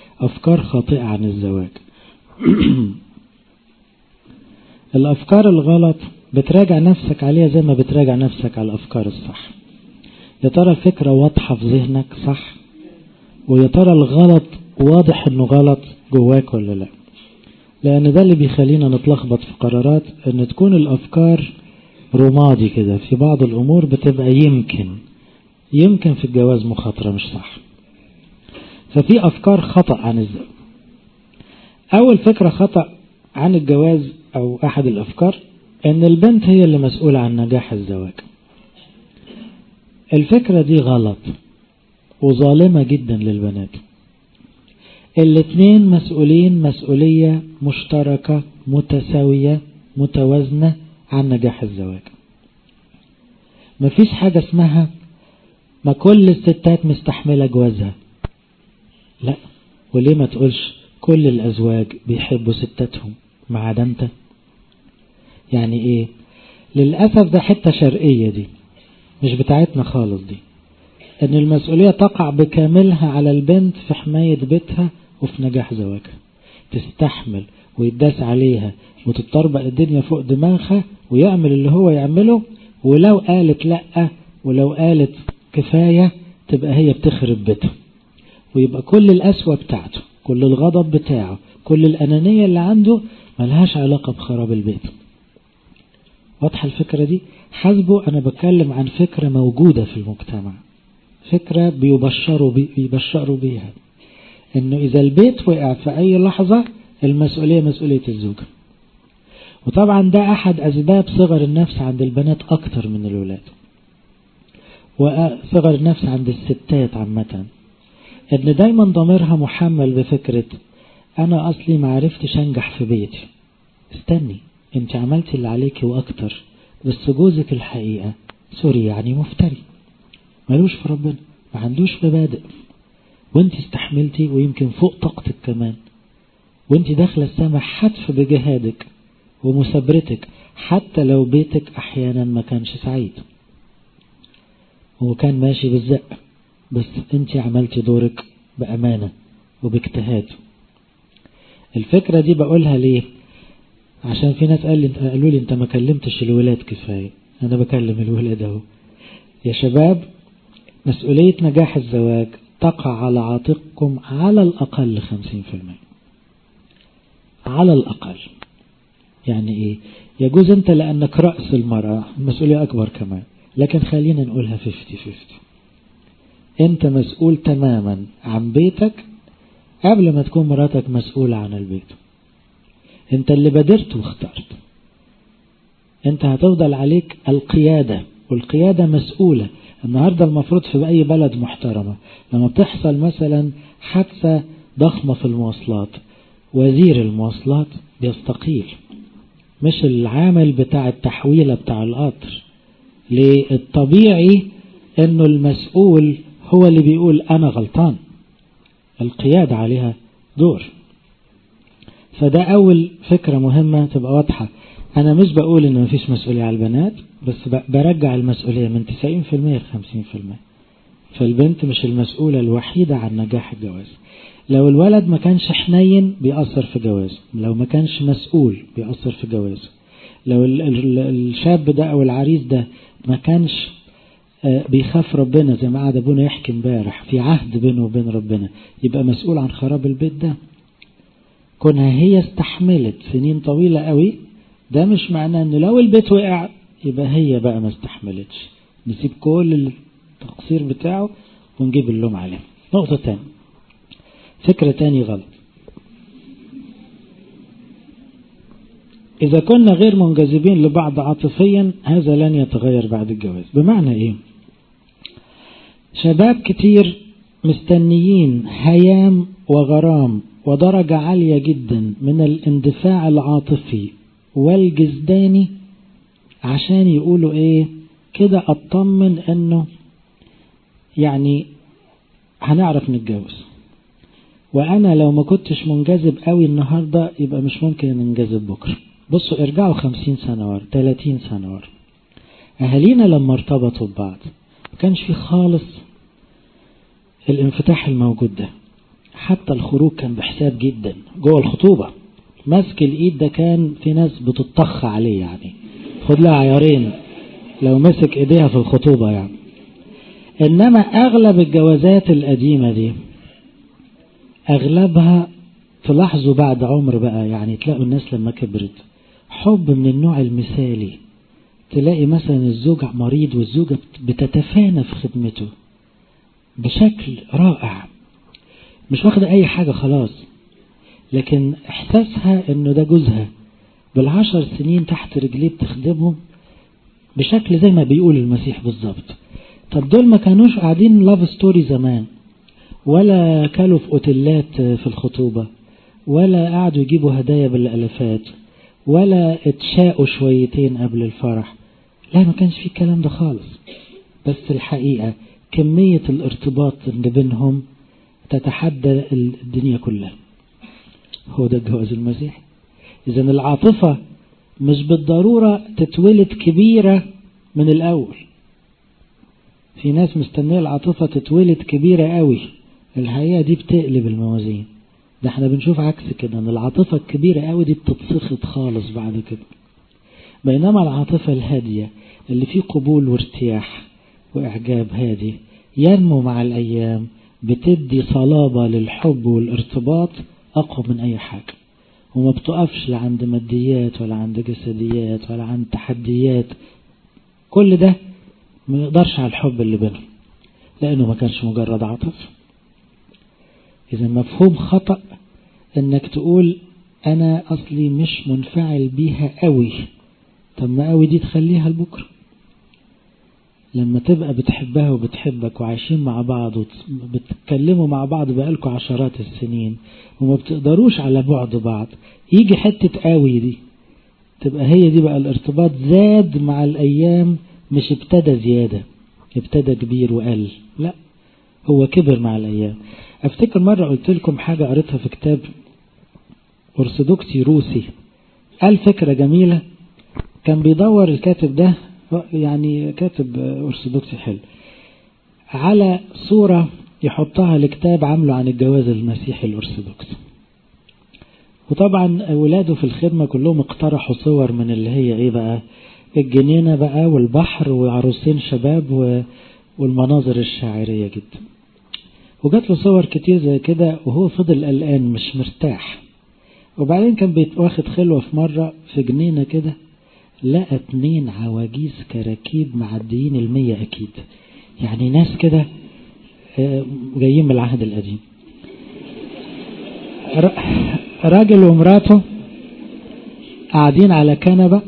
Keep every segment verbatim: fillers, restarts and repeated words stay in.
أفكار خاطئة عن الزواج. الأفكار الغلط بتراجع نفسك عليها زي ما بتراجع نفسك على الأفكار الصح. يا ترى الفكرة واضحة في ذهنك صح؟ ويا ترى الغلط واضح انه غلط جواك ولا لا؟ لأن ده اللي بيخلينا نتلخبط في قرارات، ان تكون الأفكار رمادي كده في بعض الأمور بتبقى يمكن يمكن في الجواز مخاطرة مش صح. ففي أفكار خطأ عن الزواج. أول فكرة خطأ عن الجواز أو أحد الأفكار ان البنت هي اللي مسؤولة عن نجاح الزواج. الفكرة دي غلط وظالمة جدا للبنات. الاثنين مسؤولين مسؤولية مشتركة متساوية متوازنة عن نجاح الزواج. مفيش حاجة اسمها ما كل الستات مستحملة جوازها، لا. وليه ما تقولش كل الأزواج بيحبوا ستاتهم ما عدا انت؟ يعني ايه؟ للأسف ده حتة شرقية دي مش بتاعتنا خالص دي، ان المسؤولية تقع بكاملها على البنت في حماية بيتها وفي نجاح زواجها. تستحمل ويداس عليها وتطربق الدنيا فوق دماغها ويعمل اللي هو يعمله، ولو قالت لأ ولو قالت كفاية تبقى هي بتخرب بيتها، ويبقى كل القسوة بتاعته كل الغضب بتاعه كل الأنانية اللي عنده ملهاش علاقة بخراب البيت. واضحة الفكرة دي؟ حسبه أنا بتكلم عن فكرة موجودة في المجتمع، فكرة بيبشروا, بي بيبشروا بيها انه اذا البيت وقع في اي لحظة المسؤولية مسؤولية الزوجة. وطبعا ده احد اسباب صغر النفس عند البنات اكتر من الولاد، وصغر النفس عند الستات عامة، ان دايما ضميرها محمل بفكرة انا اصلي ما عرفتش انجح في بيتي. استني، انت عملتي اللي عليكي واكتر، بس جوزك الحقيقة سوري يعني مفتري ملوش في ربنا، ما عندوش مبادئ، وانت استحملتي ويمكن فوق طاقتك كمان، وانت داخله السماء حتف بجهادك ومثابرتك حتى لو بيتك احيانا ما كانش سعيد وكان ماشي بالزق، بس انت عملتي دورك بأمانة وباجتهاد. الفكرة دي بقولها ليه؟ عشان في ناس قال لي قالوا لي انت ما كلمتش الولاد كفاية. انا بكلم الولاد اهو. يا شباب، مسؤولية نجاح الزواج تقع على عاتقكم على الأقل خمسين في المية، على الأقل. يعني إيه؟ يجوز أنت لأنك رأس المرأة مسؤولية أكبر كمان، لكن خلينا نقولها خمسين خمسين. أنت مسؤول تماما عن بيتك قبل ما تكون مراتك مسؤولة عن البيت. أنت اللي بدرت واخترت، أنت هتفضل عليك القيادة، والقيادة مسؤولة. النهاردة المفروض في أي بلد محترمة لما بتحصل مثلا حادثة ضخمة في المواصلات وزير المواصلات بيستقيل، مش العامل بتاع التحويلة بتاع القطر. للطبيعي انه المسؤول هو اللي بيقول انا غلطان، القيادة عليها دور. فده اول فكرة مهمة تبقى واضحة. انا مش بقول ان مفيش مسؤولية على البنات، بس برجع المسؤولية من تسعين في المية ل خمسين في المية. فالبنت مش المسؤولة الوحيدة عن نجاح الجواز. لو الولد ما كانش حنين بيأثر في جوازه، لو ما كانش مسؤول بيأثر في جوازه، لو الشاب ده او العريس ده ما كانش بيخاف ربنا زي ما قعد ابونا يحكي امبارح في عهد بينه وبين ربنا، يبقى مسؤول عن خراب البيت ده. كونها هي استحملت سنين طويلة قوي، ده مش معناه ان لو البيت وقع يبقى هي بقى ما استحملتش. نسيب كل التقصير بتاعه ونجيب اللوم عليه. نقطة تانية، فكرة تاني غلط. إذا كنا غير منجذبين لبعض عاطفيا هذا لن يتغير بعد الجواز. بمعنى إيه؟ شباب كتير مستنيين هيام وغرام ودرجة عالية جدا من الاندفاع العاطفي والجزداني عشان يقولوا إيه كده أطمن إنه يعني هنعرف نتجوز، وأنا لو ما كنتش منجذب قوي النهاردة يبقى مش ممكن ننجذب بكرة. بصوا ارجعوا خمسين سنة ورا، ثلاثين سنة ورا. أهالينا لما ارتبطوا ببعض ما كانش في خالص الانفتاح الموجود ده. حتى الخروج كان بحساب جدا جوه الخطوبة. مسك الإيد ده كان في ناس بتطخ عليه، يعني خد لها عيارين لو مسك إيديها في الخطوبة يعني. إنما أغلب الجوازات القديمة دي أغلبها تلاحظوا بعد عمر بقى، يعني تلاقوا الناس لما كبرت حب من النوع المثالي. تلاقي مثلا الزوج مريض والزوجة بتتفانى في خدمته بشكل رائع، مش واخدة أي حاجة خلاص، لكن إحساسها إنه ده جوزها بالعشر سنين تحت رجليه بتخدمه بشكل زي ما بيقول المسيح بالظبط. طب دول ما كانوش قاعدين لاف ستوري زمان، ولا كانوا في أوتيلات في الخطوبة، ولا قعدوا يجيبوا هدايا بالألفات، ولا اتشاقوا شويتين قبل الفرح. لا، ما كانش فيه الكلام ده خالص. بس الحقيقة كمية الارتباط اللي بينهم تتحدى الدنيا كلها. هو ده الجواز المسيحي. إذن العاطفة مش بالضرورة تتولد كبيرة من الأول. في ناس مستنية العاطفة تتولد كبيرة قوي، الحقيقة دي بتقلب الموازين. ده احنا بنشوف عكس كده، ان العاطفة الكبيرة قوي دي بتتسخط خالص بعد كده. بينما العاطفة الهادية اللي فيه قبول وارتياح واعجاب هادي ينمو مع الايام، بتدي صلابة للحب والارتباط اقوى من اي حاجة، وما بتقفش لا عند ماديات ولا عند جسديات ولا عند تحديات. كل ده ما يقدرش على الحب اللي بينهم، لانه ما كانش مجرد عاطفة. إذا مفهوم خطأ انك تقول انا اصلي مش منفعل بيها قوي. طب ما قوي دي تخليها لبكرة، لما تبقى بتحبها وبتحبك وعايشين مع بعض وبتتكلموا مع بعض بقالكوا عشرات السنين وما بتقدروش على بعد بعض، يجي حتة قوي دي تبقى هي دي بقى الارتباط زاد مع الايام، مش ابتدى زيادة ابتدى كبير وقل، لا هو كبر مع الايام. افتكر مرة قلت لكم حاجة قريتها في كتاب أرثوذكسي روسي، قال فكرة جميلة. كان بيدور الكاتب ده، يعني كاتب أرثوذكسي حلو، على صورة يحطها لكتاب عامله عن الجواز المسيحي الأرثوذكسي. وطبعا أولاده في الخدمة كلهم اقترحوا صور من اللي هي ايه بقى، الجنينة بقى والبحر وعروسين شباب والمناظر الشاعرية جدا. وجات له صور كتير زي كده وهو فضل قلقان مش مرتاح. وبعدين كان بيتواخد خلوة في مرة في جنينة كده، لقى اتنين عواجيز كراكيب معديين المية اكيد، يعني ناس كده جايين من العهد القديم. راجل ومراته قاعدين على كنبة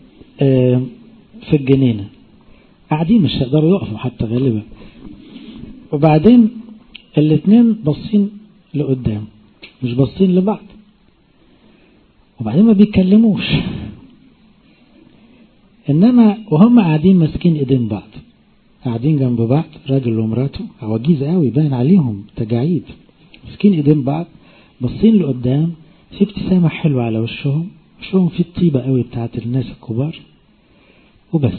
في الجنينة، قاعدين مش هيقدروا يقفوا حتى غالبا. وبعدين الاتنين باصين لقدام مش باصين لبعض، وبعدين ما بيتكلموش، انما وهم قاعدين ماسكين ايدين بعض، قاعدين جنب بعض راجل ومراته عواجيز قوي باين عليهم تجاعيد، ماسكين ايدين بعض باصين لقدام، في ابتسامة حلوة على وشهم، وشهم في الطيبة قوي بتاعت الناس الكبار. وبس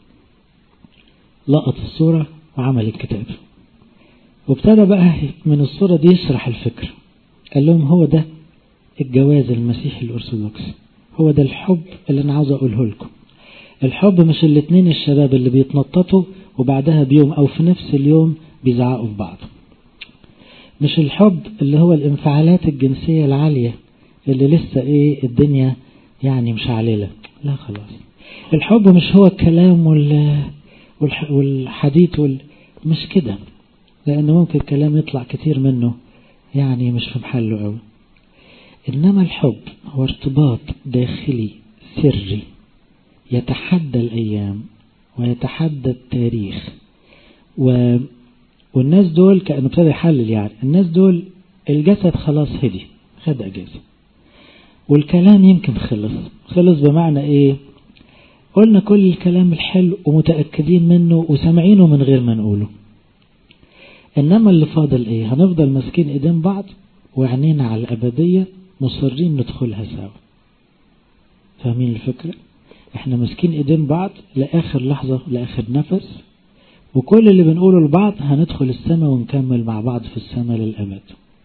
لقط الصورة وعمل الكتاب، وابتدى بقى من الصورة دي يشرح الفكرة. قال لهم هو ده الجواز المسيحي الأرثوذكسي، هو ده الحب اللي أنا عاوز أقوله لكم. الحب مش الاتنين الشباب اللي بيتنططوا وبعدها بيوم أو في نفس اليوم بيزعقوا في بعض. مش الحب اللي هو الانفعالات الجنسية العالية اللي لسه ايه الدنيا يعني مش عليلة، لا خلاص. الحب مش هو الكلام والحديث وال... مش كده، لأنه ممكن الكلام يطلع كتير منه يعني مش في محله قوي. إنما الحب هو ارتباط داخلي سري يتحدى الأيام ويتحدى التاريخ. و... والناس دول كأنه ابتدى يحلل، يعني الناس دول الجسد خلاص هدي خد أجازة، والكلام يمكن خلص خلص بمعنى إيه، قلنا كل الكلام الحلو ومتأكدين منه وسمعينه من غير ما نقوله. إنما اللي فاضل إيه، هنفضل ماسكين إيدين بعض وعنينا على الأبدية مصرين ندخلها سوا. فاهمين الفكرة؟ إحنا ماسكين إيدين بعض لآخر لحظة لآخر نفس، وكل اللي بنقوله لبعض هندخل السماء ونكمل مع بعض في السماء للأبد.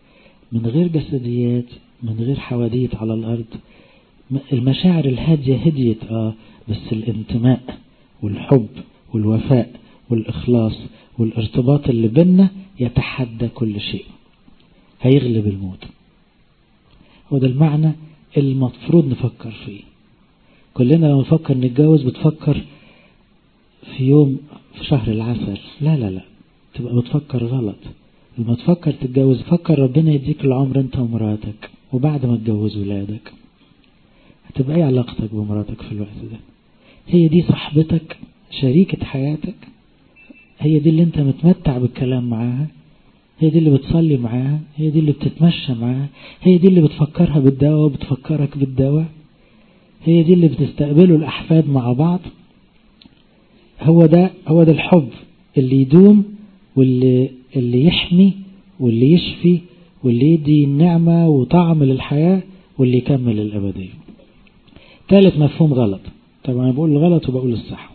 من غير جسديات، من غير حواديت على الأرض. المشاعر الهادية هديت اه بس الانتماء والحب والوفاء والإخلاص والارتباط اللي بيننا يتحدى كل شيء، هيغلب الموت. وده المعنى المفروض نفكر فيه. كلنا لما نفكر نتجوز بتفكر في يوم في شهر العسل، لا لا لا، تبقى بتفكر غلط. لما تفكر تتجوز فكر ربنا يديك العمر انت ومراتك، وبعد ما تجوز ولادك هتبقى ايه علاقتك بمراتك في الوقت ده؟ هي دي صاحبتك، شريكة حياتك، هي دي اللي انت متمتع بالكلام معاها، هي دي اللي بتصلي معاها، هي دي اللي بتتمشى معاها، هي دي اللي بتفكرها بالدواء وبتفكرك بالدواء، هي دي اللي بتستقبلوا الأحفاد مع بعض. هو ده هو ده الحب اللي يدوم، واللي اللي يحمي واللي يشفي واللي يدي النعمة وطعم للحياة واللي يكمل الأبدية. ثالث مفهوم غلط، طبعا أنا بقول الغلط وبقول الصح.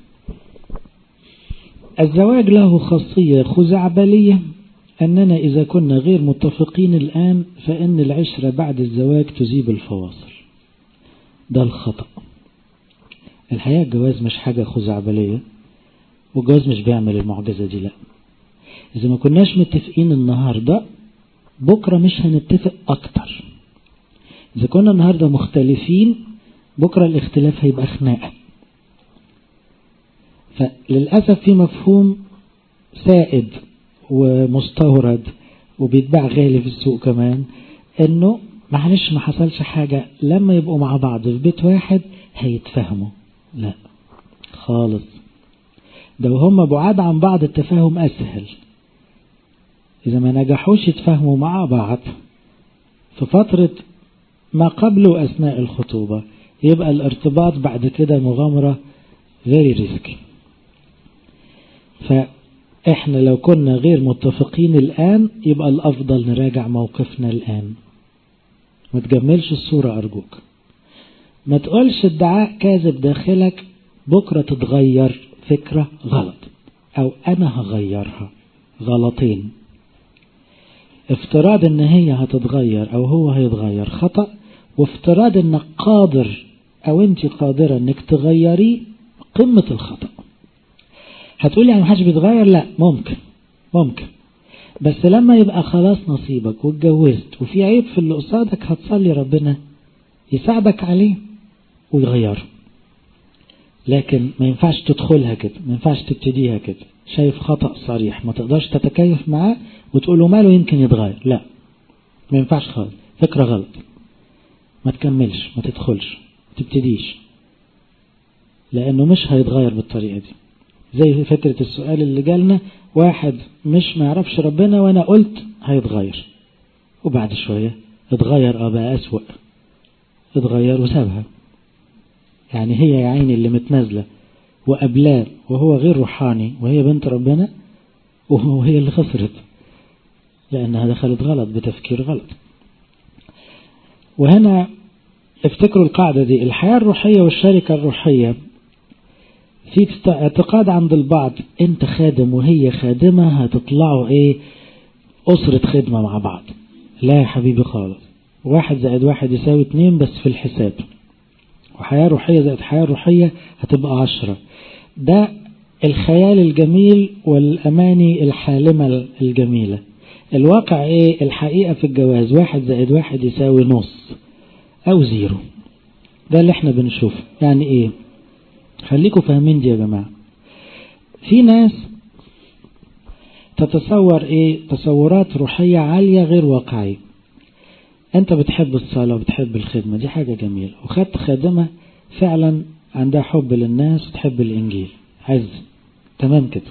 الزواج له خاصية خزعبلية، أننا إذا كنا غير متفقين الآن فإن العشرة بعد الزواج تذيب الفواصل. ده الخطأ. الحقيقة الجواز مش حاجة خزعبلية، والجواز مش بيعمل المعجزة دي، لا. إذا ما كناش متفقين النهاردة بكرة مش هنتفق أكتر. إذا كنا النهاردة مختلفين بكرة الاختلاف هيبقى خناقة. فللأسف في مفهوم سائد ومستورد وبيتباع غالي في السوق كمان، انه معلش ما حصلش حاجة لما يبقوا مع بعض في بيت واحد هيتفهموا. لا خالص، ده وهم بعاد عن بعض التفاهم أسهل. إذا ما نجحوش يتفاهموا مع بعض في فترة ما قبل وأثناء الخطوبة يبقى الارتباط بعد كده مغامرة very risky. فإحنا لو كنا غير متفقين الآن يبقى الأفضل نراجع موقفنا الآن. ما تجملش الصورة أرجوك، ما تقولش ادعاء كاذب داخلك بكرة تتغير فكرة غلط أو أنا هغيرها. غلطين. افتراض ان هي هتتغير او هو هيتغير خطأ، وافتراض انك قادر او انت قادرة انك تغيري قمة الخطأ. هتقولي يعني محدش بيتغير، لا ممكن ممكن بس لما يبقى خلاص نصيبك واتجوزت وفي عيب في اللي قصادك هتصلي ربنا يساعدك عليه ويغيره. لكن ما ينفعش تدخلها كده، ما ينفعش تبتديها كده شايف خطأ صريح ما تقدرش تتكيف معاه وتقوله ماله يمكن يتغير. لا ما ينفعش خالص، فكرة غلط. ما تكملش، ما تدخلش، ما تبتديش، لأنه مش هيتغير بالطريقة دي. زي فكرة السؤال اللي جالنا، واحد مش ما يعرفش ربنا وانا قلت هيتغير وبعد شوية اتغير، اه بقى أسوأ، اتغير وسابها. يعني هي يا عيني اللي متنازلة وقبلاه وهو غير روحاني وهي بنت ربنا، وهي اللي خسرت لأنها دخلت غلط بتفكير غلط. وهنا افتكروا القاعدة دي، الحياة الروحية والشركة الروحية في اعتقاد عند البعض انت خادم وهي خادمة هتطلعوا ايه أسرة خدمة مع بعض. لا يا حبيبي خالص، واحد زائد واحد يساوي اتنين بس في الحساب، وحياة روحية زائد حياة روحية هتبقى عشرة. ده الخيال الجميل والأماني الحالمة الجميلة. الواقع ايه؟ الحقيقة في الجواز واحد زائد واحد يساوي نص او زيرو. ده اللي احنا بنشوفه. يعني ايه؟ خليكم فاهمين دي يا جماعة. في ناس تتصور ايه؟ تصورات روحية عالية غير واقعية. انت بتحب الصلاة وبتحب الخدمة، دي حاجة جميلة، وخدت خادمة فعلا عندها حب للناس وتحب الانجيل، عز تمام كده.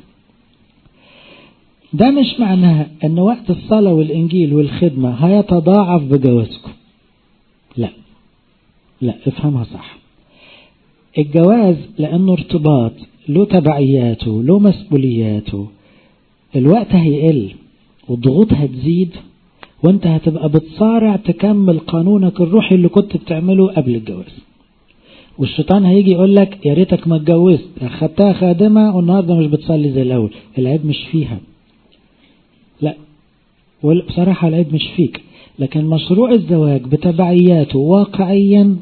ده مش معناها ان وقت الصلاة والانجيل والخدمة هيتضاعف بجوازكم. لا لا، افهمها صح. الجواز لانه ارتباط له تبعياته له مسؤولياته، الوقت هيقل والضغوط هتزيد، وانت هتبقى بتصارع تكمل قانونك الروحي اللي كنت بتعمله قبل الجواز. والشيطان هيجي يقول لك يا ريتك ما اتجوزت، اخدتها خادمة والنهارده مش بتصلي زي الاول. العيب مش فيها، لا، بصراحة العيب مش فيك، لكن مشروع الزواج بتبعياته واقعيا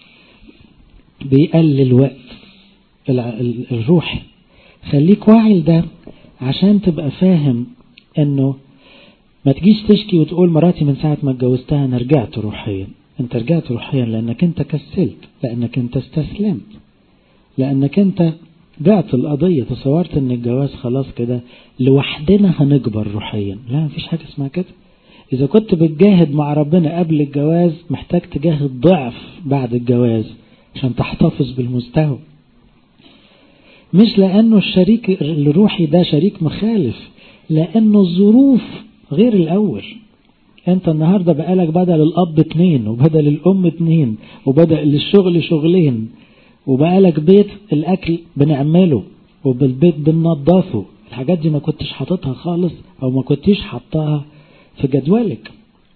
بيقلل وقت الروح. خليك واعي لده عشان تبقى فاهم انه ما تجيش تشكي وتقول مراتي من ساعة ما اتجوزتها انا رجعت روحيا. انت رجعت روحيا لانك انت كسلت، لانك انت استسلمت، لانك انت بعت القضية، تصورت ان الجواز خلاص كده لوحدنا هنكبر روحيا. لا، مفيش حاجة اسمها كده. اذا كنت بتجاهد مع ربنا قبل الجواز محتاج تجاهد ضعف بعد الجواز عشان تحتفظ بالمستوى. مش لانه الشريك الروحي ده شريك مخالف، لانه الظروف غير الاول. انت النهاردة بقالك بدل الاب اتنين وبدل الام اتنين وبدل الشغل شغلين وبقالك بيت الاكل بنعمله وبالبيت بننظفه. الحاجات دي ما كنتش حاططها خالص او ما كنتش حاطاها في جدولك.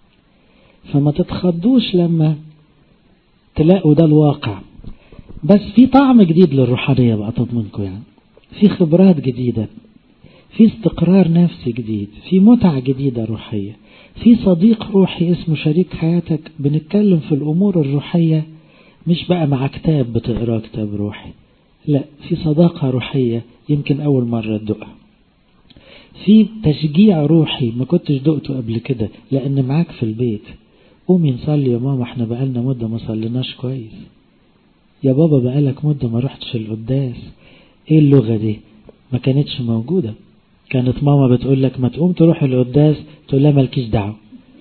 فما تتخضوش لما تلاقوا ده الواقع. بس في طعم جديد للروحانية بقى تضمنكم، يعني في خبرات جديدة، في استقرار نفسي جديد، في متعة جديدة روحية، في صديق روحي اسمه شريك حياتك. بنتكلم في الأمور الروحية مش بقى مع كتاب بتقرأ كتاب روحي، لا، في صداقة روحية يمكن أول مرة تدقها، في تشجيع روحي ما كنتش دقته قبل كده لأن معاك في البيت. قومي نصلي يا ماما، احنا بقالنا مدة ما صليناش كويس. يا بابا بقالك مدة ما رحتش القداس. ايه اللغة دي؟ ما كانتش موجودة. كانت ماما بتقول لك ما تقوم تروح القداس، تقول لها مالكيش دعوة.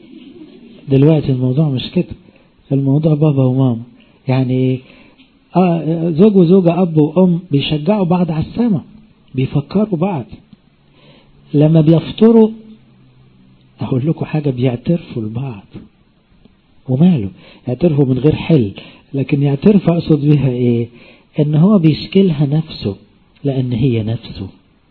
دلوقتي الموضوع مش كده، الموضوع بابا وماما، يعني آه زوج وزوجة، أب وأم بيشجعوا بعض على السماء، بيفكروا بعض. لما بيفطروا أقول لكم حاجة، بيعترفوا لبعض. وماله يعترفوا من غير حل، لكن يعترف أقصد بها إيه؟ إن هو بيشكلها نفسه لأن هي نفسه.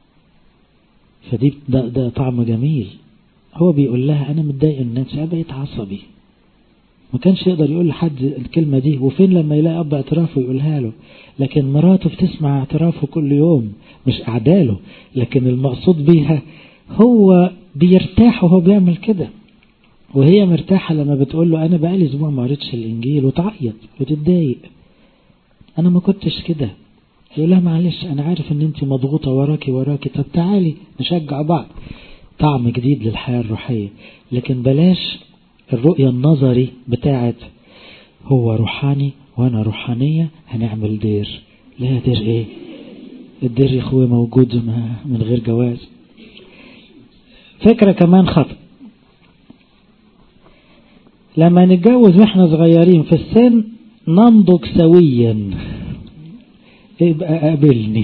فدي ده, ده طعم جميل. هو بيقول لها أنا متضايق من نفسي، أنا بقيت عصبي. ما كانش يقدر يقول لحد الكلمة دي، وفين لما يلاقي أب اعترافه يقولها له. لكن مراته بتسمع اعترافه كل يوم، مش أعداله، لكن المقصود بيها هو بيرتاح وهو بيعمل كده، وهي مرتاحة لما بتقول له أنا بقالي أسبوع ما قريتش الإنجيل، وتعيط وتتضايق. أنا ما كنتش كده. يقول لها معلش أنا عارف إن أنت مضغوطة وراكي وراكي، طب تعالي نشجع بعض. طعم جديد للحياة الروحية. لكن بلاش الرؤية النظري بتاعت هو روحاني وأنا روحانية هنعمل دير. لا، دير إيه؟ الدير يا أخوي موجود من غير جواز. فكرة كمان خطأ، لما نتجوز واحنا صغيرين في السن ننضج سويا. يبقى قابلني.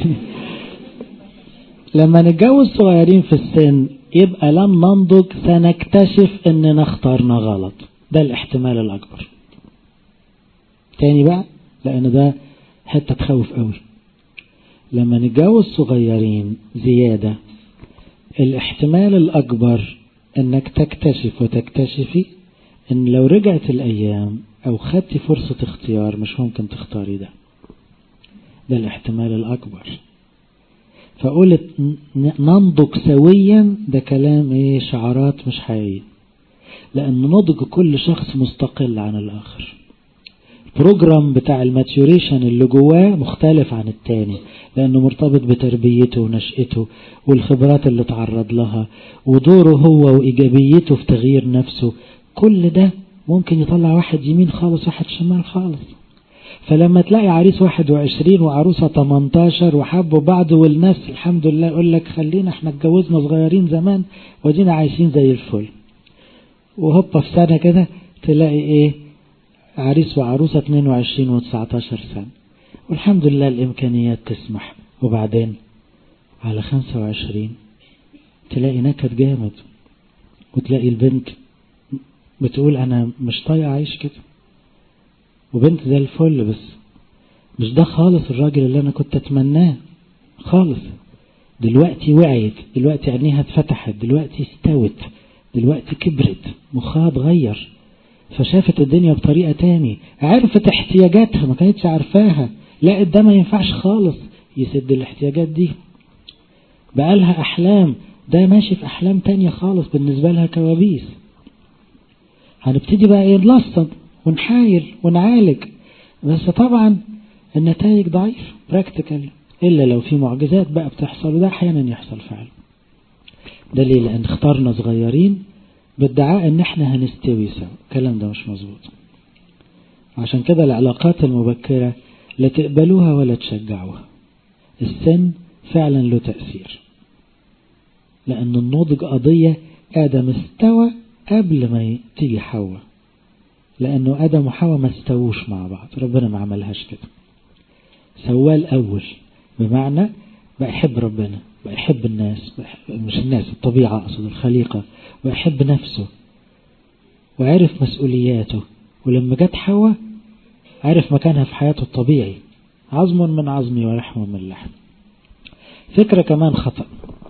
لما نتجوز صغيرين في السن يبقى لم ننضج، سنكتشف اننا اخترنا غلط. ده الاحتمال الاكبر. تاني بقى، لان ده حتة تخوف قوي. لما نتجوز صغيرين زيادة الاحتمال الاكبر انك تكتشف وتكتشفي ان لو رجعت الايام او خدتي فرصة اختيار مش ممكن تختاري ده. ده الاحتمال الاكبر. فقولت ننضج سويا، ده كلام ايه؟ شعارات مش حقيقية. لان نضج كل شخص مستقل عن الاخر. البروجرام بتاع الماتيوريشن اللي جواه مختلف عن التاني، لانه مرتبط بتربيته ونشأته والخبرات اللي تعرض لها ودوره هو وايجابيته في تغيير نفسه. كل ده ممكن يطلع واحد يمين خالص واحد شمال خالص. فلما تلاقي عريس واحد وعشرين وعروسة تمنتاشر وحبوا بعض والناس الحمد لله يقول لك خلينا احنا اتجوزنا صغيرين زمان ودينا عايشين زي الفل، وهوبا في سنة كده تلاقي ايه؟ عريس وعروسة اتنين وعشرين وتسعتاشر سنة والحمد لله الامكانيات تسمح، وبعدين على خمسة وعشرين تلاقي نكد جامد، وتلاقي البنت بتقول انا مش طايقة اعيش كده، وبنت زي الفل بس مش ده خالص الراجل اللي انا كنت اتمناه خالص. دلوقتي وعيت، دلوقتي عينيها اتفتحت، دلوقتي استوت، دلوقتي كبرت، مخها اتغير، فشافت الدنيا بطريقة تاني، عرفت احتياجاتها ما كانتش عارفاها، لقت ده ما ينفعش خالص يسد الاحتياجات دي. بقالها احلام، ده ماشي في احلام تانية خالص بالنسبة لها كوابيس. هنبتدي بقى ايه نلصق ونحايل ونعالج، بس طبعا النتائج ضعيف براكتيكال، إلا لو في معجزات بقى بتحصل، وده أحيانا يحصل فعلا. ده ليه؟ لأن اختارنا صغيرين بادعاء ان احنا هنستوي سوا، الكلام ده مش مظبوط. عشان كده العلاقات المبكرة لا تقبلوها ولا تشجعوها. السن فعلا له تأثير، لأن النضج قضية آدم استوى قبل ما تيجي حواء، لأنه آدم وحواء ما استووش مع بعض، ربنا ما عملهاش كده، سواه الأول، بمعنى بقى يحب ربنا، بقى يحب الناس، مش الناس الطبيعة أقصد الخليقة، ويحب نفسه وعرف مسؤولياته. ولما جت حواء عرف مكانها في حياته الطبيعي، عظم من عظمي ولحم من لحم. فكرة كمان خطأ،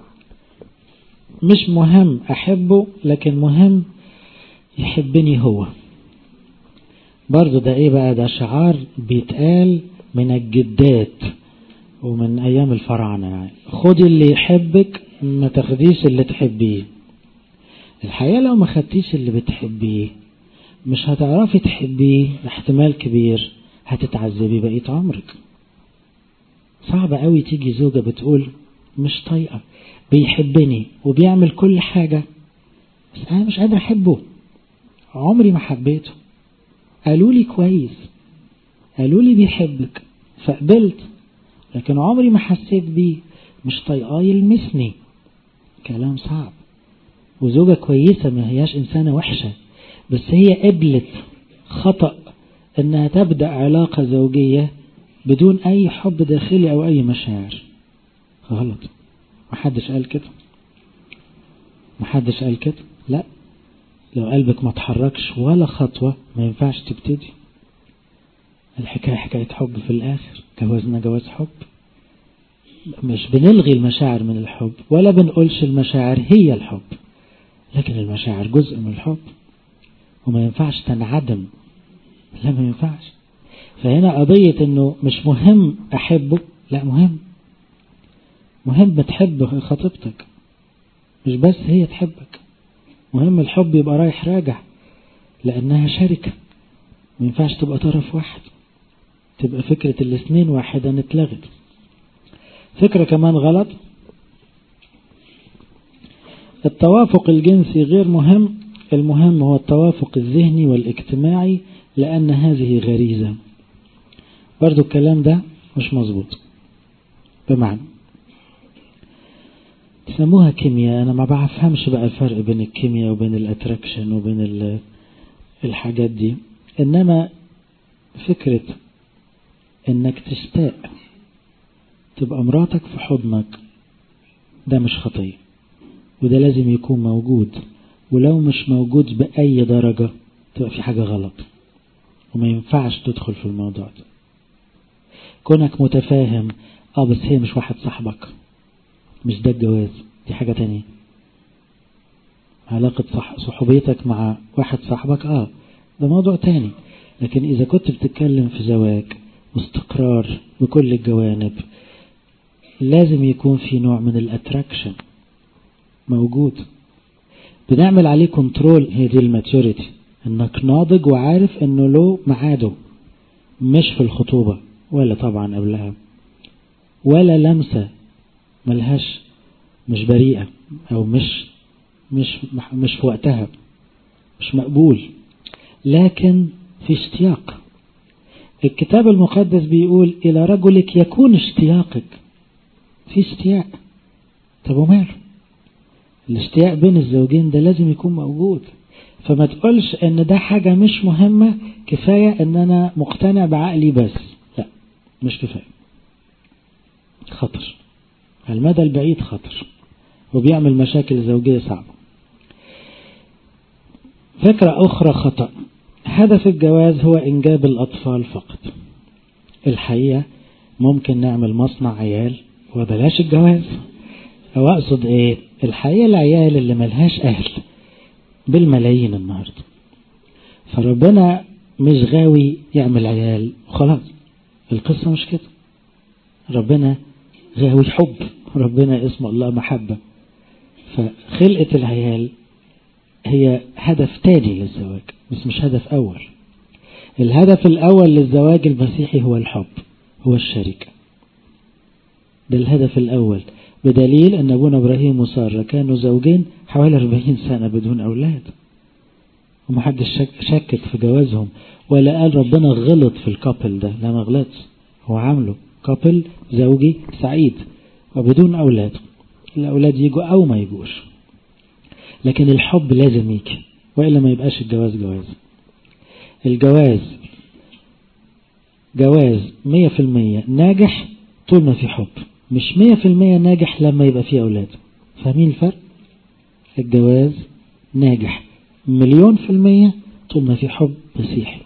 مش مهم أحبه لكن مهم يحبني هو. برضو ده ايه بقى؟ ده شعار بيتقال من الجدات ومن ايام الفراعنة، يعني خدي اللي يحبك ما تاخديش اللي تحبيه. الحقيقة لو ما خدتيش اللي بتحبيه مش هتعرفي تحبيه، احتمال كبير هتتعذبي بقية عمرك. صعب قوي تيجي زوجة بتقول مش طايقة، بيحبني وبيعمل كل حاجة بس انا مش قادر احبه، عمري ما حبيته، قالوا لي كويس، قالوا لي بيحبك فقبلت، لكن عمري ما حسيت بيه، مش طايقاه يلمسني. كلام صعب. وزوجة كويسة ما هياش إنسانة وحشة، بس هي قبلت خطأ إنها تبدأ علاقة زوجية بدون أي حب داخلي أو أي مشاعر. غلط. محدش قال كده، محدش قال كده. لا، لو قلبك ما تحركش ولا خطوة ما ينفعش تبتدي. الحكاية حكاية حب في الآخر، جوازنا جواز حب. مش بنلغي المشاعر من الحب ولا بنقولش المشاعر هي الحب، لكن المشاعر جزء من الحب وما ينفعش تنعدم. لا ما ينفعش. فهنا قضية انه مش مهم احبه، لا مهم، مهم تحب خطيبتك، مش بس هي تحبك. مهم الحب يبقى رايح راجع، لانها شركة، ما ينفعش تبقى طرف واحد، تبقى فكرة الاثنين واحدة نتلغت. فكرة كمان غلط، التوافق الجنسي غير مهم، المهم هو التوافق الذهني والاجتماعي، لأن هذه غريزة. برضو الكلام ده مش مظبوط. بمعنى تسموها كيمياء، أنا ما بفهمش بقى الفرق بين الكيمياء وبين الاتراكشن وبين الحاجات دي، إنما فكرة إنك تشتاق تبقى مراتك في حضنك ده مش خطية، وده لازم يكون موجود، ولو مش موجود بأي درجة تبقى في حاجة غلط وما ينفعش تدخل في الموضوع ده. كونك متفاهم اه بس هي مش واحد صاحبك، مش ده الجواز، دي حاجة تانية. علاقة صح صحوبيتك مع واحد صاحبك اه ده موضوع تاني، لكن إذا كنت بتتكلم في زواج واستقرار بكل الجوانب لازم يكون في نوع من الاتراكشن موجود، بنعمل عليه كنترول. هي دي الماتيوريتي، انك ناضج وعارف انه له معاده، مش في الخطوبة ولا طبعا قبلها، ولا لمسة ملهاش، مش بريئة او مش مش مش في وقتها، مش مقبول، لكن في اشتياق. الكتاب المقدس بيقول الى رجلك يكون اشتياقك، في اشتياق. طب وماله؟ الاشتياق بين الزوجين ده لازم يكون موجود. فما تقولش ان ده حاجة مش مهمة، كفاية ان انا مقتنع بعقلي بس، لا مش كفاية. خطر على المدى البعيد، خطر وبيعمل مشاكل زوجية صعبة. فكرة اخرى خطأ، هدف الجواز هو انجاب الاطفال فقط. الحقيقة ممكن نعمل مصنع عيال وبلاش الجواز. او اقصد ايه؟ الحقيقة العيال اللي ملهاش اهل بالملايين النهاردة، فربنا مش غاوي يعمل عيال وخلاص، القصة مش كده. ربنا غاوي حب، ربنا اسم الله محبة، فخلقة العيال هي هدف تاني للزواج، بس مش هدف أول. الهدف الأول للزواج المسيحي هو الحب، هو الشركة، ده الهدف الأول، بدليل أن أبونا إبراهيم وسارة كانوا زوجين حوالي أربعين سنة بدون أولاد، ومحدش شك شكك في جوازهم، ولا قال ربنا غلط في الكابل ده، لا ما غلطش، هو عامله كابل زوجي سعيد وبدون أولاد، الأولاد يجوا أو ما يجوش، لكن الحب لازم يجي، وإلا ما يبقاش الجواز جواز. الجواز جواز مية في المية ناجح طول ما في حب، مش مية في المية ناجح لما يبقى فيه أولاد. فاهمين الفرق؟ الجواز ناجح مليون في المية طول ما في حب مسيحي،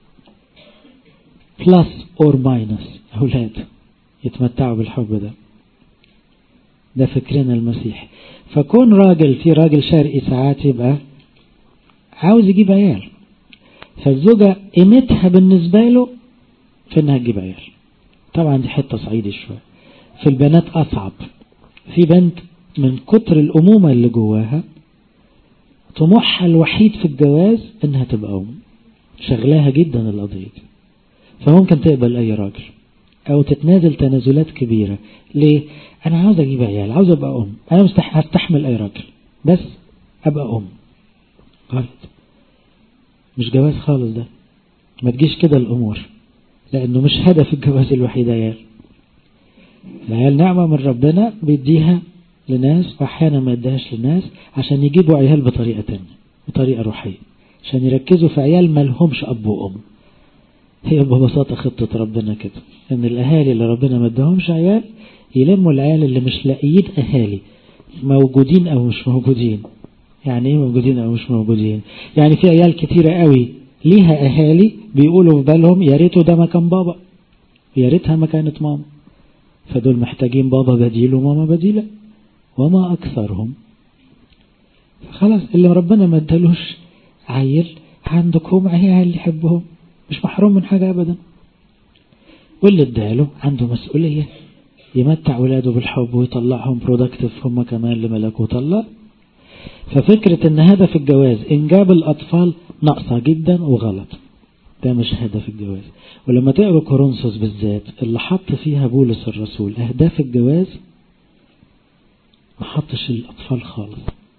بلس اور ماينس أولاد يتمتعوا بالحب ده، ده فكرنا المسيحي. فكون راجل، في راجل شرقي ساعات يبقى عاوز يجيب عيال، فالزوجة قيمتها بالنسبة له في انها تجيب عيال. طبعا دي حتة صعيدي شوية، في البنات أصعب. في بنت من كتر الأمومة اللي جواها طموحها الوحيد في الجواز انها تبقى أم، شغلاها جدا القضية دي، فممكن تقبل أي راجل أو تتنازل تنازلات كبيرة. ليه؟ أنا عاوز أجيب عيال، عاوز أبقى أم، أنا مستح هستحمل أي راجل بس أبقى أم. غلط، مش جواز خالص ده، ما تجيش كده الأمور، لأنه مش هدف الجواز الوحيد عيال. العيال نعمة من ربنا بيديها لناس، وأحيانا ما يديهاش لناس عشان يجيبوا عيال بطريقة تانية، بطريقة روحية، عشان يركزوا في عيال ما لهمش أب وأم. هي ببساطة خطة ربنا كده، ان الاهالي اللي ربنا ما ادهمش عيال يلموا العيال اللي مش لاقيين اهالي، موجودين او مش موجودين. يعني ايه موجودين او مش موجودين؟ يعني في عيال كتيرة قوي ليها اهالي بيقولوا في بالهم يا ريته ده مكان بابا، يا ريتها ما كانت ماما، فدول محتاجين بابا بديل وماما بديلة، وما اكثرهم. خلاص اللي ربنا ما ادالوش عيل عندكم عيال يحبهم، مش محروم من حاجة أبدا. واللي اداله عنده مسؤولية يمتع ولاده بالحب ويطلعهم برودكتيف هم كمان لملكوت الله. ففكرة ان هدف الجواز انجاب الأطفال ناقصة جدا وغلط، ده مش هدف الجواز. ولما تقروا كورنثوس بالذات اللي حط فيها بولس الرسول أهداف الجواز، ما حطش الأطفال خالص،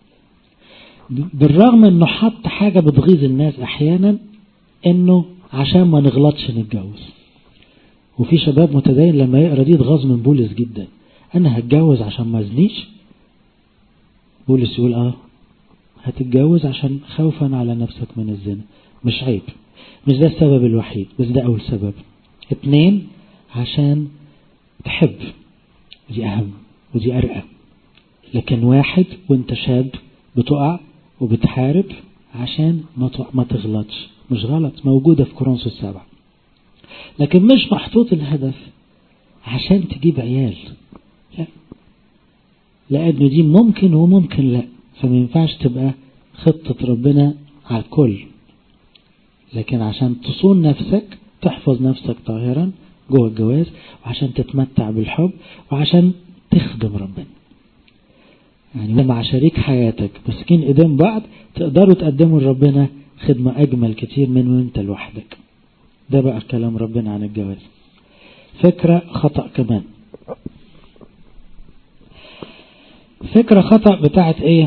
بالرغم انه حط حاجة بتغيظ الناس احيانا، انه عشان ما نغلطش نتجوز. وفي شباب متدين لما يقرأ دي اتغاظ من بولس جدا، انا هتجوز عشان ما ازنيش. بولس يقول اه هتتجوز عشان خوفا على نفسك من الزنا، مش عيب، مش ده السبب الوحيد، بس ده اول سبب. اتنين، عشان تحب، دي اهم ودي ارقى. لكن واحد وانت شاب بتقع وبتحارب عشان ما تغلطش، مش غلط، موجودة في كورنثوس سبعة. لكن مش محطوط الهدف عشان تجيب عيال، لا، لأنه دي ممكن وممكن لا، فما ينفعش تبقى خطة ربنا على الكل. لكن عشان تصون نفسك، تحفظ نفسك طاهرا جوه الجواز، وعشان تتمتع بالحب، وعشان تخدم ربنا. يعني مع شريك حياتك مسكين ايدين بعض تقدروا تقدموا لربنا خدمة أجمل كتير من وانت لوحدك. ده بقى كلام ربنا عن الجواز. فكرة خطأ كمان، فكرة خطأ بتاعت ايه؟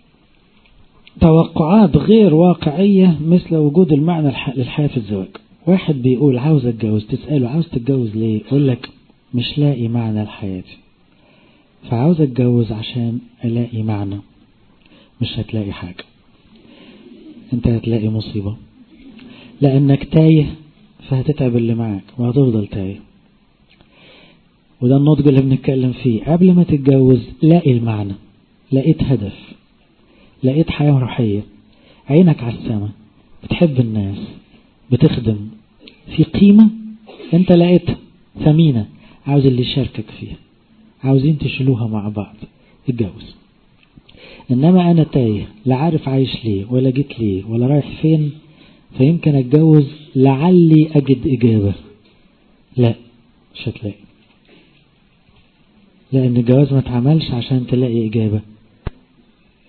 توقعات غير واقعية مثل وجود المعنى للحياة في الزواج. واحد بيقول عاوز اتجوز، تسأله عاوز تتجوز ليه؟ يقول لك مش لاقي معنى لحياتي، فعاوز اتجوز عشان الاقي معنى. مش هتلاقي حاجة، انت هتلاقي مصيبة، لانك تايه فهتتعب اللي معاك وهتفضل تايه. وده النضج اللي بنتكلم فيه. قبل ما تتجوز لاقي المعنى، لقيت هدف، لقيت حياة روحية، عينك على السماء، بتحب الناس، بتخدم، في قيمة انت لقيتها ثمينة، عاوز اللي يشاركك فيها، عاوزين تشيلوها مع بعض، اتجوز. انما انا تايه، لا عارف عايش ليه ولا جيت ليه ولا رايح فين، فيمكن اتجوز لعلي اجد اجابة. لا، مش هتلاقي، لان الجواز ما اتعملش عشان تلاقي اجابة.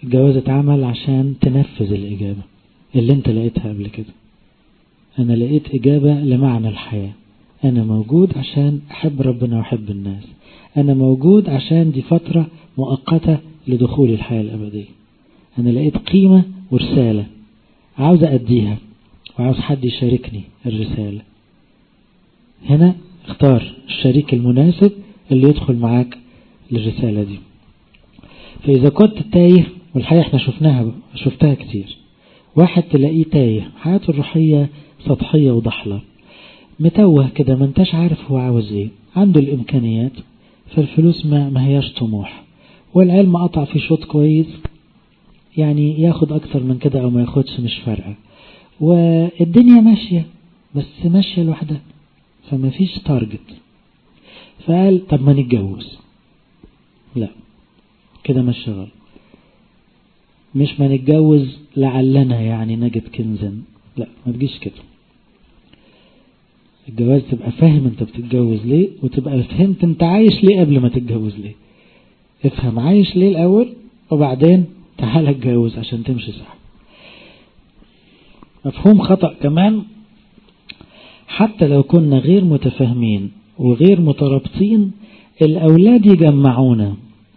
الجواز اتعمل عشان تنفذ الإجابة اللي انت لقيتها قبل كده. أنا لقيت إجابة لمعنى الحياة. أنا موجود عشان أحب ربنا وأحب الناس. أنا موجود عشان دي فترة مؤقتة لدخول الحياة الأبدية. أنا لقيت قيمة ورسالة عاوز أديها وعاوز حد يشاركني الرسالة. هنا اختار الشريك المناسب اللي يدخل معاك للرسالة دي. فإذا كنت تايه، والحقيقة احنا شفناها شفتها كتير، واحد تلاقيه تايه حياته الروحية سطحية وضحلة، متوه كده، ما انتش عارف هو عاوز ايه، عنده الامكانيات فالفلوس ما, ما هياش طموح، والعلم قطع في شوط كويس، يعني ياخد اكتر من كده او ما ياخدش مش فارقة، والدنيا ماشية بس ماشية لوحدها فما فيش تارجت. فقال طب ما نتجوز. لا كده ماشي غلط. مش ما نتجوز لعلنا يعني نجد كنزا، لا ما تجيش كده. الجواز تبقى فاهم انت بتتجوز ليه، وتبقى فهمت انت عايش ليه قبل ما تتجوز ليه. افهم عايش ليه الاول وبعدين تعال اتجوز عشان تمشي صح. مفهوم خطأ كمان، حتى لو كنا غير متفاهمين وغير مترابطين الاولاد يجمعونا.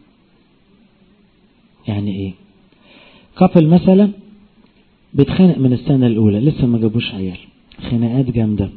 يعني ايه؟ كابل مثلا بيتخانق من السنة الاولى لسه ما جابوش عيال، خناقات جامدة،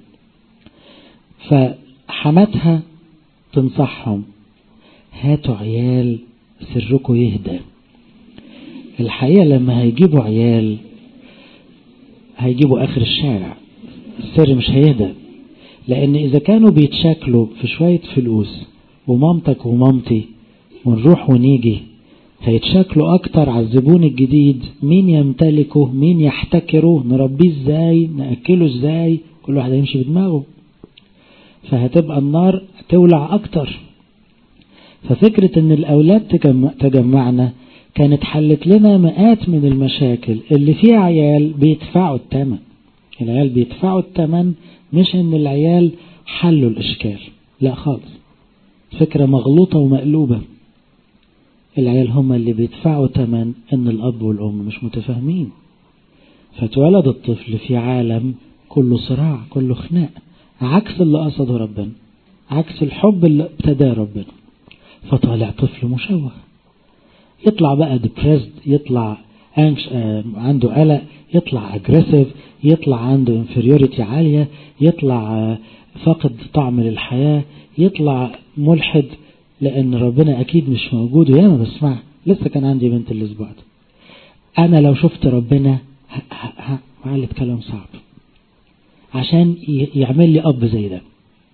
فحماتها تنصحهم هاتوا عيال سركوا يهدى. الحقيقة لما هيجيبوا عيال هيجيبوا اخر الشارع، السر مش هيهدى. لان اذا كانوا بيتشاكلوا في شوية فلوس ومامتك ومامتي ونروح ونيجي، هيتشاكلوا اكتر على الزبون الجديد، مين يمتلكه، مين يحتكره، نربيه ازاي، نأكله ازاي، كل واحد يمشي بدماغه، فهتبقى النار تولع اكتر. ففكرة ان الاولاد تجمعنا كانت حلت لنا مئات من المشاكل اللي فيها عيال بيدفعوا الثمن. العيال بيدفعوا الثمن، مش ان العيال حلوا الاشكال، لا خالص، فكرة مغلوطة ومقلوبة. العيال هم اللي بيدفعوا ثمن ان الاب والام مش متفاهمين، فتولد الطفل في عالم كله صراع كله خناق، عكس اللي قصده ربنا، عكس الحب اللي ابتداه ربنا. فطالع طفل مشوه، يطلع بقى depressed، يطلع عنده قلق، يطلع aggressive، يطلع عنده inferiority عالية، يطلع فقد طعم للحياة، يطلع ملحد لأن ربنا أكيد مش موجود. وياما بسمع، لسه كان عندي بنت الأسبوع ده، أنا لو شفت ربنا هعلت كلام صعب عشان يعمل لي أب زي ده.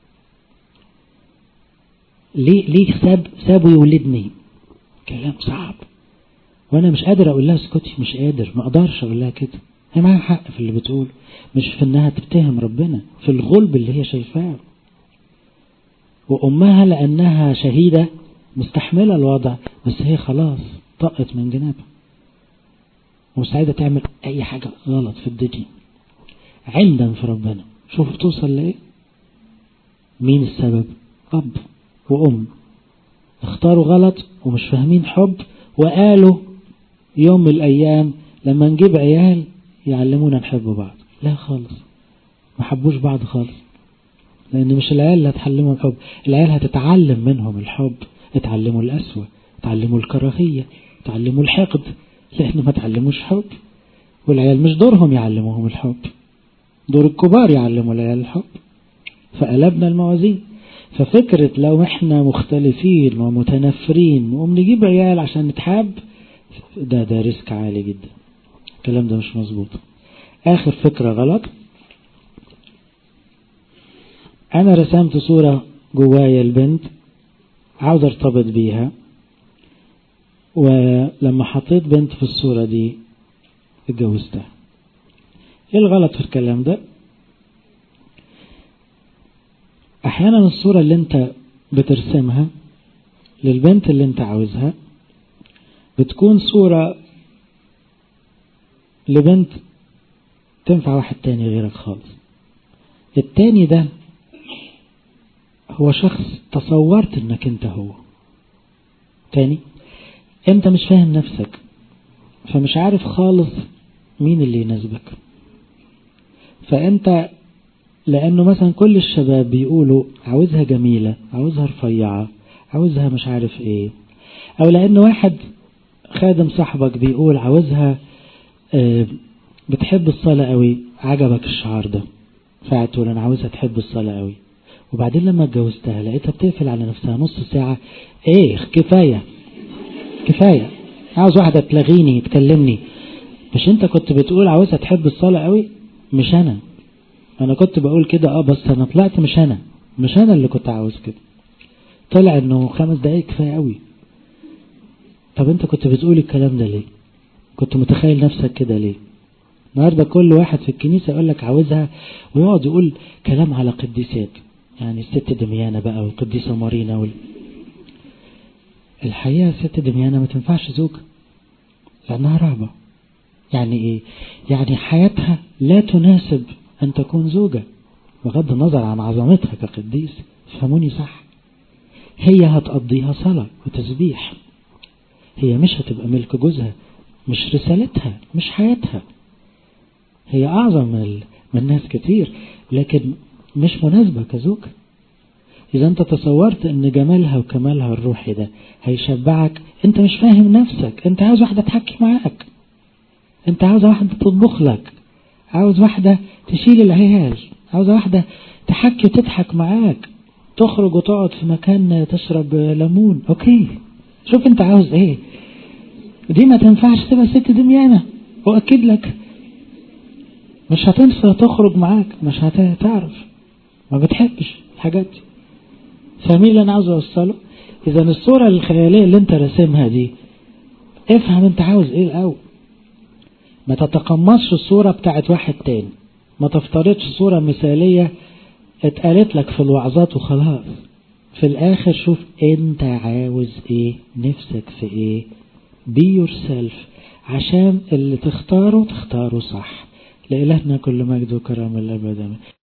ليه ليه ساب سابه يولدني؟ كلام صعب، وانا مش قادر اقول لها اسكتي، مش قادر، ما اقدرش اقول لها كده. هي معاها حق في اللي بتقول، مش في انها تتهم ربنا، في الغلب اللي هي شايفاه. وامها لانها شهيدة مستحملة الوضع، بس هي خلاص طقت من جنابها ومستعدة تعمل اي حاجة غلط في الدنيا عندا في ربنا. شوف بتوصل لايه. مين السبب؟ اب وام اختاروا غلط ومش فاهمين حب، وقالوا يوم من الأيام لما نجيب عيال يعلمونا نحب بعض. لا خالص، ما حبوش بعض خالص، لأن مش العيال اللي هتعلموا الحب، العيال هتتعلم منهم الحب. اتعلموا الأسوأ، اتعلموا الكراهية، اتعلموا الحقد، لأن ما تعلموش حب. والعيال مش دورهم يعلموهم الحب، دور الكبار يعلموا العيال الحب. فقلبنا الموازين. ففكرة لو احنا مختلفين ومتنافرين وبنجيب عيال عشان نتحاب، ده ده ريسك عالي جدا. الكلام ده مش مظبوط. اخر فكرة غلط، انا رسمت صورة جوايا البنت عاوز ارتبط بيها، ولما حطيت بنت في الصورة دي اتجوزتها. ايه الغلط في الكلام ده؟ احيانا الصورة اللي انت بترسمها للبنت اللي انت عاوزها بتكون صورة لبنت تنفع واحد تاني غيرك خالص. التاني ده هو شخص تصورت انك انت هو تاني، انت مش فاهم نفسك، فمش عارف خالص مين اللي يناسبك. فأنت لأنه مثلا كل الشباب بيقولوا عاوزها جميلة، عاوزها رفيعة، عاوزها مش عارف ايه، او لأنه واحد خادم صاحبك بيقول عاوزها اه بتحب الصلاة قوي، عجبك الشعار ده فقعدت تقول انا عاوزها تحب الصلاة قوي، وبعدين لما اتجوزتها لقيتها بتقفل على نفسها نص ساعة. ايه كفاية كفاية، عاوز واحدة تلغيني تكلمني. مش انت كنت بتقول عاوزها تحب الصلاة قوي؟ مش انا انا كنت بقول كده اه بس انا طلعت مش انا مش انا اللي كنت عاوز كده، طلع انه خمس دقايق كفاية قوي. طب انت كنت بتقول الكلام ده ليه؟ كنت متخيل نفسك كده ليه؟ النهارده كل واحد في الكنيسة يقول لك عاوزها، ويقعد يقول كلام على قديسات، يعني الست دميانة بقى والقديسة مارينا وال... الحقيقة الست دميانة ما تنفعش زوجة لأنها رهبة. يعني ايه؟ يعني حياتها لا تناسب أن تكون زوجة بغض النظر عن عظمتها كقديس، فهموني صح. هي هتقضيها صلاة وتسبيح، هي مش هتبقى ملك جوزها، مش رسالتها، مش حياتها. هي أعظم من, من ناس كتير لكن مش مناسبة كزوجة. إذا أنت تصورت أن جمالها وكمالها الروحي ده هيشبعك، أنت مش فاهم نفسك. أنت عاوز واحدة تحكي معاك، أنت عاوز واحدة تطبخ لك، عاوز واحدة تشيل العيال، عاوز واحدة تحكي وتضحك معاك، تخرج وتقعد في مكان تشرب ليمون. أوكي شوف أنت عاوز إيه. دي ما تنفعش تبقى ست دميانة، وأكد لك مش هتنسى تخرج معاك، مش هتعرف، ما بتحبش الحاجات دي. فاهمين اللي أنا عاوز أوصله؟ إذا الصورة الخيالية اللي أنت راسمها دي، افهم أنت عاوز إيه الأول. ما تتقمصش الصورة بتاعت واحد تاني، ما تفترضش صورة مثالية اتقالت لك في الوعظات وخلاص. في الآخر شوف أنت عاوز إيه، نفسك في إيه، be yourself، عشان اللي تختاره تختاره صح. لإلهنا كل مجد وكرم الأبد.